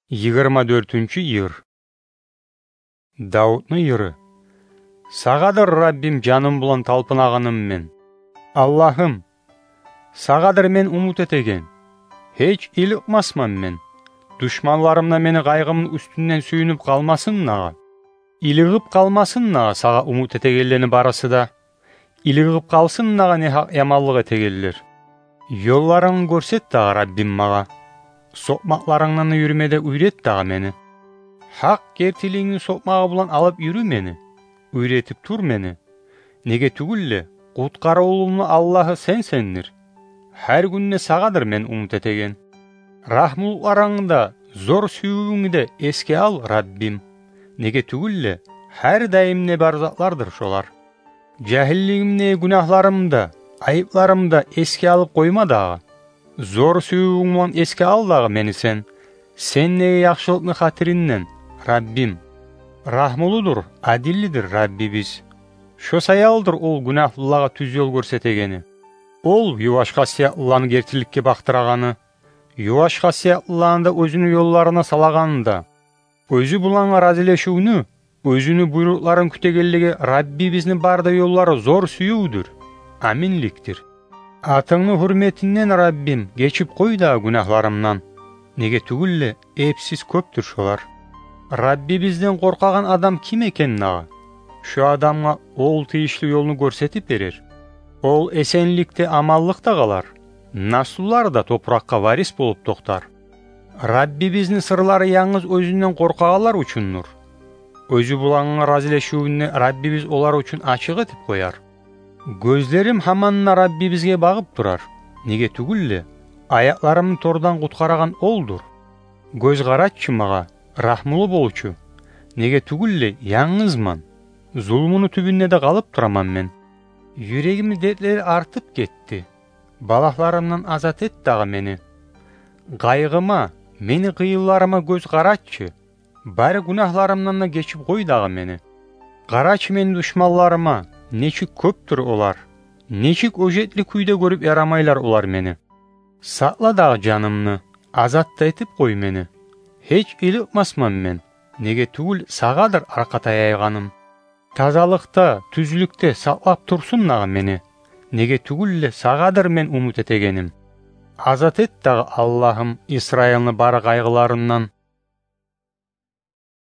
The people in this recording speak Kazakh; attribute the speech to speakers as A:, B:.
A: 24-йыр. Дауыттың йыры. Сағадыр Раббим жаным бұлан талпынағаным мен. Аллахым, сағадыр мен умут етеген. Хеч илікмасман мен. Душманларымна мені қайғымын үстінен сүйініп қалмасыннаға. Илігіп қалмасыннаға саға умут етегеллені барысы да. Илігіп қалсыннаға не хақ ямаллық етегеллер. Yollarını көрсет дағы Раббим маға. Сопмақларыңнан үйрімеде үйрет дағы мені. Хақ кертіліңні сопмағы бұлан алып үйрі мені. Үйретіп тұр мені. Неге түгілі, құтқары олымны Аллахы сен-сеннір. Hər күнне сағадыр мен умут етеген. Рахмулларыңда, зор сүйуіңді еске ал, Раббим. Неге түгілі, hər дайымне бар затлардыр шолар. Жәхіллігімне күнахларымда, айыпларымда еске алып қойма дағы. Зor сүйуіңман еске ал дағы мені сен. Сен неге яқшылықны қатыриннен, Раббим. Рахмулудур, адиллидир Раббибиз. Шо саялдыр ол күнахлылаға түз yol көрсетегені. Ол юашқа сиятлыланы кертілікке бақтырағаны. Юашқа сиятлыланы өзіні yollarına салағанында. Өзі бұлаңа разилешуіні, өзіні бұйруқларын күтегеліге Раббибізні барда yolları zor сүйудір. Аминліктір. Атыңны hürmetinden Раббим geçip қой да günahlarımdan. Неге түгілі епсіз көптір шолар. Раббибізден қорқаған адам ким екен наға? Şu адамға ол тиішлі yolunu көрсетіп берер. Ол esenlikte амаллықта қалар. Насулар да топраққа варис болып тоқтар. Раббибіздің сырлары яңыз өзінен қорқағалар үшіннұр. Өзі бұлаңға разилешуіне Раббибіз олар үшін ашық етіп қояр. Gözlerim hamanna Rabbibizge bağıp durar. Nege түгілі, аяқларымын тордан құтқараған олdur. Göz qaratçı mağa, rahmulu bolçu. Nege түгілі, яңызман. Zulmunu tübünne de qalıp duraman men. Yüreğimi dertleri artıp gitti. Balaqlarımdan azat et dağı meni. Qayğıma, meni qıyıllarıma göz qaratçı. Bari günahlarımdan da geçip koy dağı meni. Qaraç meni düşmanlarıma. Neçik köptür olar. Neçik ojetli kuyda görüp yaramaylar olar meni. Sakla dağ canımны, azatta etip koy meni. Hiç ilikmasman men. Nege tugul sağadır arkata yayganım. Tazalıkta, tüzlükte saklap tursun nağı meni. Nege tugulle sağadır men umut etegenim. Azat et dağ Allah'ım İsrail'ni bar kaygılarından.